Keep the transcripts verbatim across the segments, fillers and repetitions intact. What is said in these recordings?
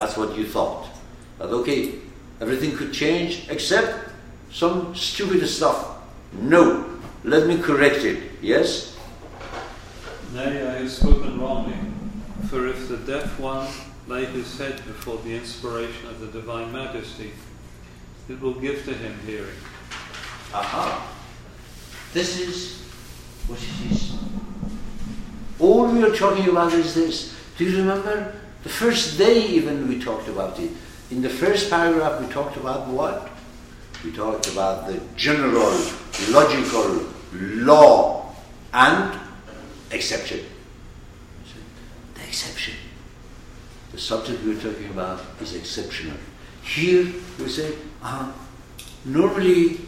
That's what you thought. That okay, everything could change except some stupid stuff. No, let me correct it. Yes? Nay, I have spoken wrongly. For if the deaf one lay his head before the inspiration of the Divine Majesty, it will give to him hearing. Aha. This is what it is. All we are talking about is this. Do you remember? The first day even we talked about it. In the first paragraph we talked about what? We talked about the general, logical law and exception. The exception. The subject we're talking about is exceptional. Here we say, uh, normally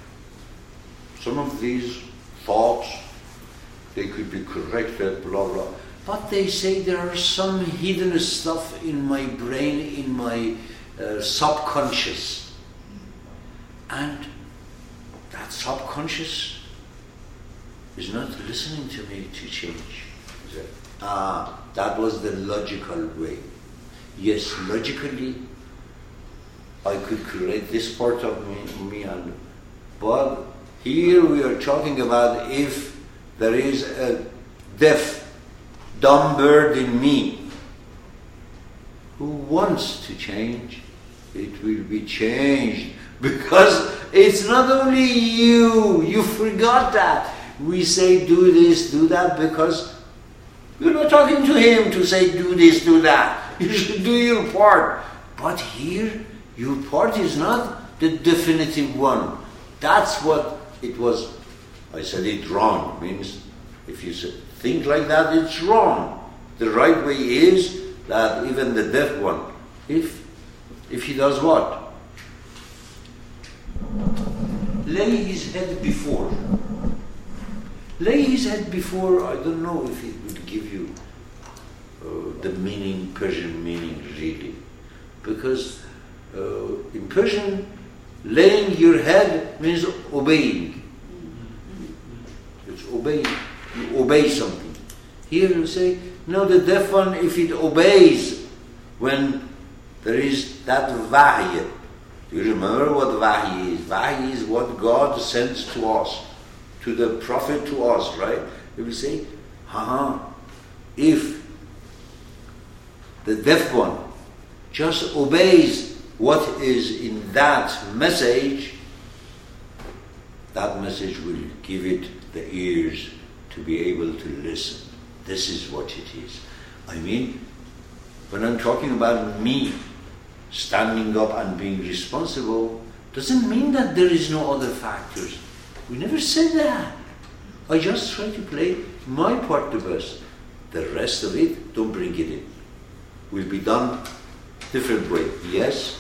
some of these thoughts, they could be corrected, blah, blah. But they say there are some hidden stuff in my brain, in my uh, subconscious. And that subconscious is not listening to me to change. Ah, that was the logical way. Yes, logically, I could create this part of me, me and, but here we are talking about if there is a deaf, dumb bird in me who wants to change, it will be changed. Because it's not only you, you forgot that. We say do this, do that, because you're not talking to him to say do this, do that. You should do your part. But here, your part is not the definitive one. That's what it was. I said it wrong. It means if you think like that, it's wrong. The right way is that even the deaf one, if if he does what? Lay his head before. Lay his head before, I don't know if it would give you uh, the meaning, Persian meaning really. Because uh, in Persian, laying your head means obeying. It's obeying. You obey something. Here you say, no, the deaf one, if it obeys when there is that wahy. Do you remember what wahy is? Wahy is what God sends to us, to the Prophet, to us, right? They will say, haha, if the deaf one just obeys what is in that message, that message will give it the ears to be able to listen. This is what it is. I mean, when I'm talking about me standing up and being responsible, doesn't mean that there is no other factors. We never said that. I just try to play my part the best. The rest of it, don't bring it in. Will be done different way. Yes?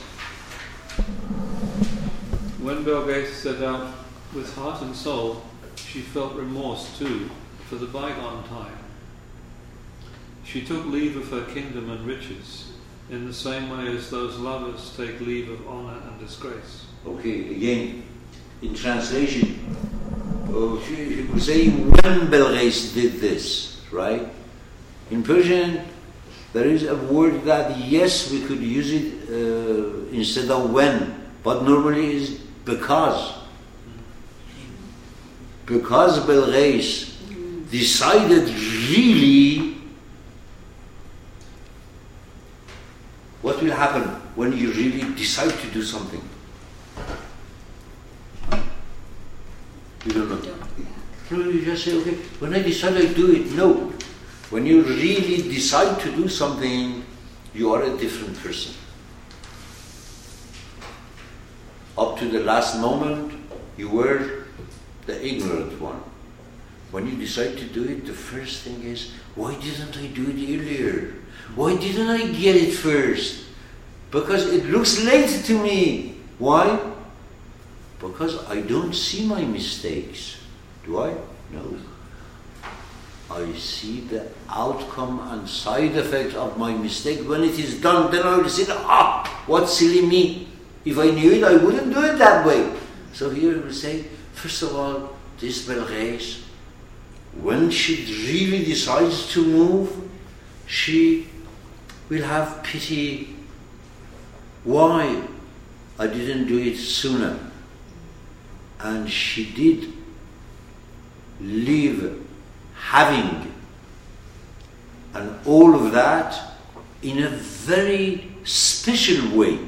When Belgace set out with heart and soul, she felt remorse too for the bygone time. She took leave of her kingdom and riches, in the same way as those lovers take leave of honor and disgrace. Okay, again, in translation, oh, she could say when Belgace did this, right? In Persian, there is a word that, yes, we could use it uh, instead of when, but normally is because. Because Belgace decided really what will happen when you really decide to do something. You don't know. No, you just say, okay, when I decide I do it. No. When you really decide to do something, you are a different person. Up to the last moment, you were the ignorant one. When you decide to do it, the first thing is, why didn't I do it earlier? Why didn't I get it first? Because it looks late to me. Why? Because I don't see my mistakes. Do I? No. I see the outcome and side effect of my mistake. When it is done, then I will say, ah, what silly me. If I knew it, I wouldn't do it that way. So here we say, first of all, this Belgace, when she really decides to move, she will have pity why I didn't do it sooner. And she did leave having and all of that in a very special way.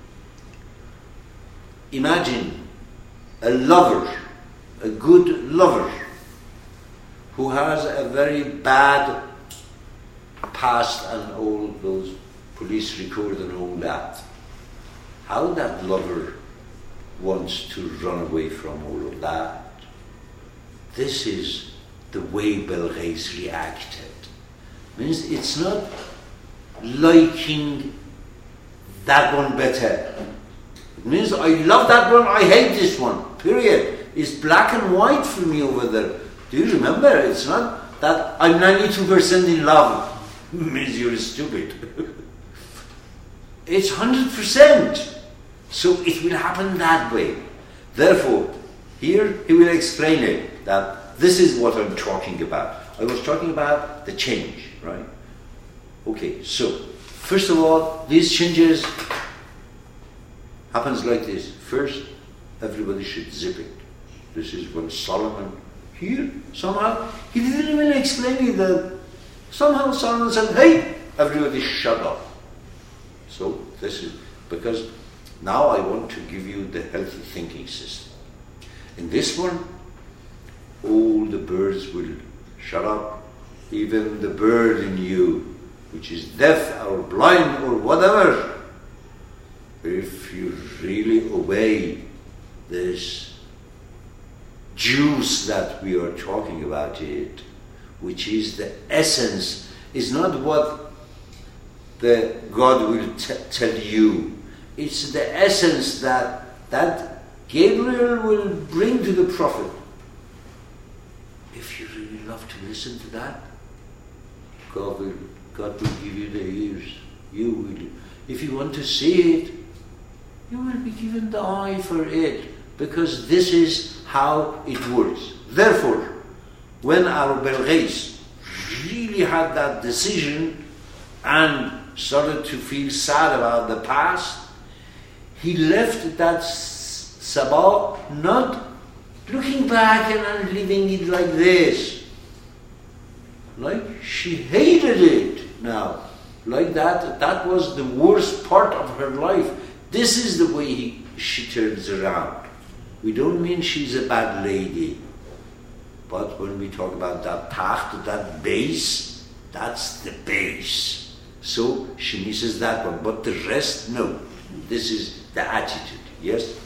Imagine a lover, a good lover, who has a very bad past and all those police record and all that. How that lover wants to run away from all of that. This is the way Belghis reacted. Means it's not liking that one better. It means I love that one, I hate this one. Period. It's black and white for me over there. Do you remember? It's not that I'm ninety-two percent in love. It means you're stupid. It's one hundred percent. So it will happen that way. Therefore, here he will explain it, that this is what I'm talking about. I was talking about the change, right? Okay, so first of all, these changes happens like this. First, everybody should zip it. This is when Solomon, here, somehow, he didn't even explain it that somehow Solomon said, hey, everybody shut up. So this is, because now I want to give you the healthy thinking system. In this one, all the birds will shut up, even the bird in you, which is deaf or blind or whatever. If you really obey this juice that we are talking about it, which is the essence, is not what the God will t- tell you. It's the essence that that Gabriel will bring to the prophet. If you really love to listen to that, God will, God will give you the ears. You will. If you want to see it, you will be given the eye for it, because this is how it works. Therefore, when our Belghis really had that decision and started to feel sad about the past, he left that Sabah not looking back and leaving it like this. Like she hated it now. Like that, that was the worst part of her life. This is the way he, she turns around. We don't mean she's a bad lady. But when we talk about that taht, that base, that's the base. So she misses that one. But the rest, no. This is the attitude. Yes?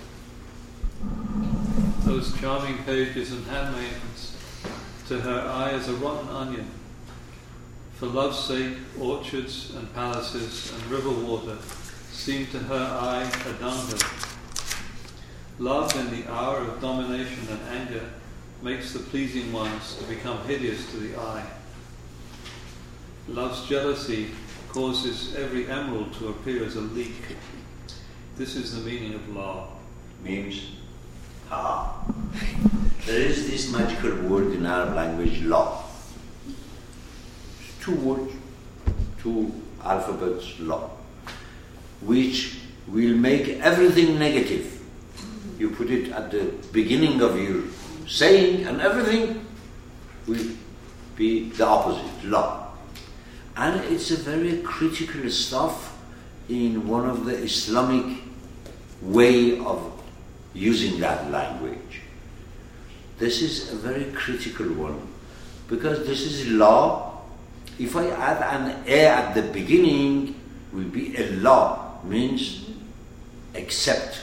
Those charming pages and handmaidens, to her eye as a rotten onion. For love's sake, orchards and palaces and river water seem to her eye a dunghill. Love in the hour of domination and anger makes the pleasing ones to become hideous to the eye. Love's jealousy causes every emerald to appear as a leek. This is the meaning of law. Means, ah, there is this magical word in Arab language, law. Two words, two alphabets, law, which will make everything negative. You put it at the beginning of your saying, and everything will be the opposite, law. And it's a very critical stuff in one of the Islamic way of using that language. This is a very critical one, because this is law. If I add an a at the beginning, will be a law, means accept.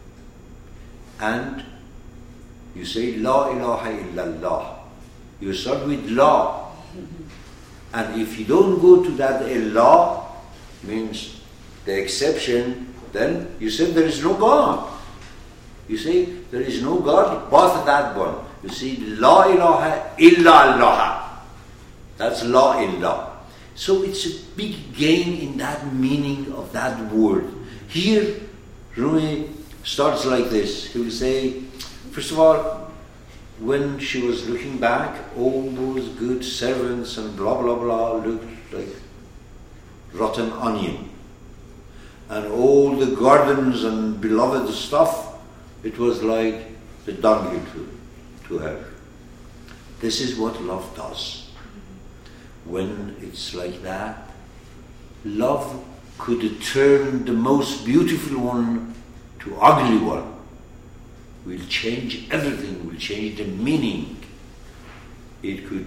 And you say La ilaha illallah. You start with law. And if you don't go to that a law, means the exception, then you say there is no God. You say there is no God but that one. You see, La ilaha illallah. That's la illah. So it's a big gain in that meaning of that word. Here, Rumi starts like this. He will say, first of all, when she was looking back, all those good servants and blah blah blah looked like rotten onion. and all the gardens and beloved stuff, it was like the donkey to, to her. This is what love does. When it's like that, love could turn the most beautiful one to ugly one. Will change everything, will change the meaning. It could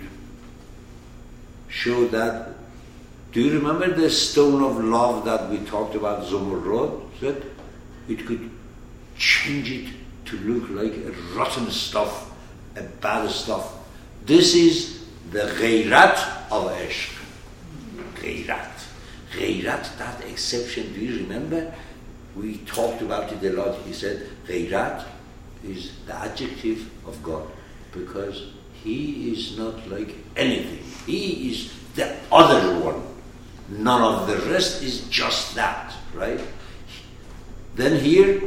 show that. Do you remember the stone of love that we talked about, Zumurrud? That it could change it to look like a rotten stuff, a bad stuff. This is the ghayrat of ishq. Ghayrat. Ghayrat, that exception, do you remember? We talked about it a lot. He said, ghayrat is the adjective of God, because He is not like anything. He is the other one. None of the rest is just that, right? Then here,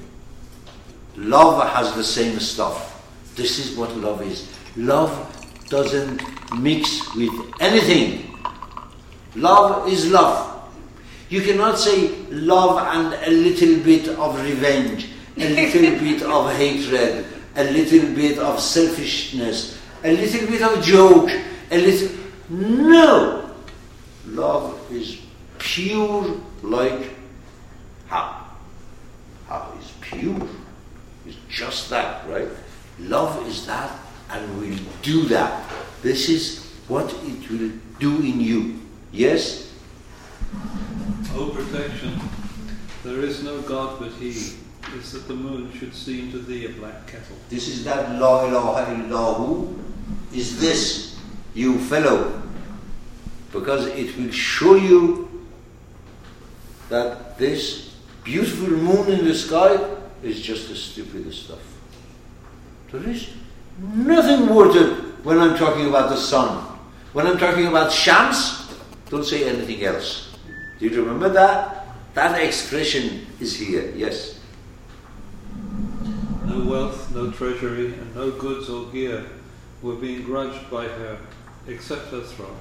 love has the same stuff. This is what love is. Love doesn't mix with anything. Love is love. You cannot say love and a little bit of revenge, a little bit of hatred, a little bit of selfishness, a little bit of joke, a little... No! Love is pure like how? How is pure? It's just that, right? Love is that, and will do that. This is what it will do in you. Yes? O protection, there is no God but He, is that the moon should seem to thee a black kettle. This is that La ilaha illahu, is this, you fellow. Because it will show you that this beautiful moon in the sky is just the stupidest stuff. There is nothing worth it when I'm talking about the sun. When I'm talking about Shams, don't say anything else. Do you remember that? That expression is here, yes. No wealth, no treasury, and no goods or gear were being grudged by her, except her throne.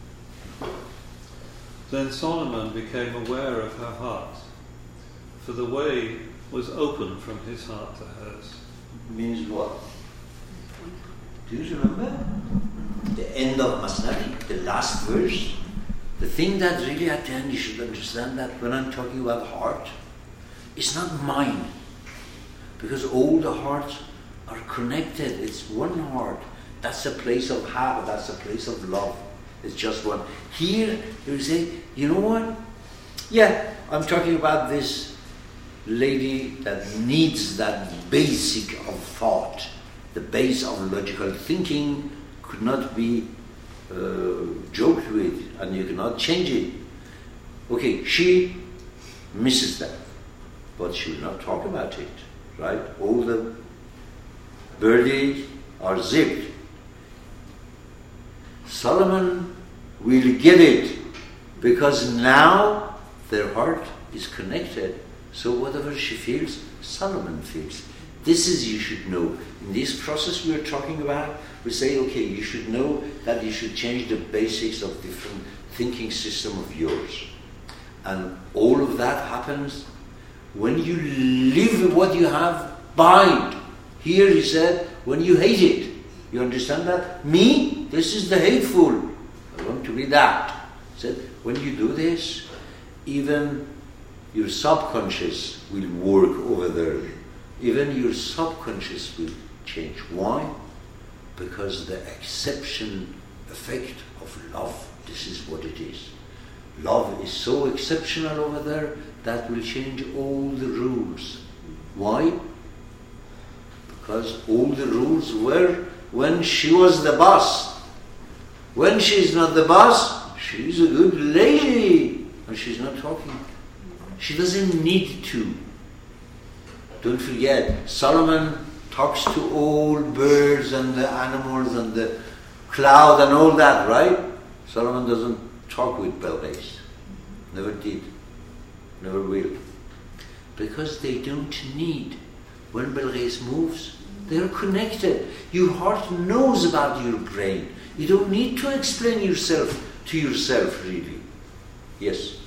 Then Solomon became aware of her heart, for the way was open from his heart to hers. Means what? Do you remember? The end of Masnavi, the last verse. The thing that really at the end you should understand that when I'm talking about heart, it's not mine. Because all the hearts are connected. It's one heart. That's a place of have, that's a place of love. It's just one. Here, you say, you know what? Yeah, I'm talking about this lady that needs that basic of thought. The base of logical thinking could not be uh, joked with, and you cannot change it. Okay, she misses that, but she will not talk about it, right? All the birdies are zipped. Solomon will get it, because now their heart is connected. So whatever she feels, Solomon feels. This is, you should know. In this process we are talking about, we say, okay, you should know that you should change the basics of different thinking system of yours. And all of that happens when you live what you have behind. Here he said, when you hate it. You understand that? Me, this is the hateful. I want to be that. He said, when you do this, even your subconscious will work over there. Even your subconscious will change. Why? Because the exception effect of love, this is what it is. Love is so exceptional over there that will change all the rules. Why? Because all the rules were when she was the boss. When she's not the boss, she's a good lady. And she's not talking. She doesn't need to. Don't forget, Solomon talks to all birds and the animals and the cloud and all that, right? Solomon doesn't talk with Belqis. Never did. Never will. Because they don't need. When Belqis moves, they're connected. Your heart knows about your brain. You don't need to explain yourself to yourself, really. Yes?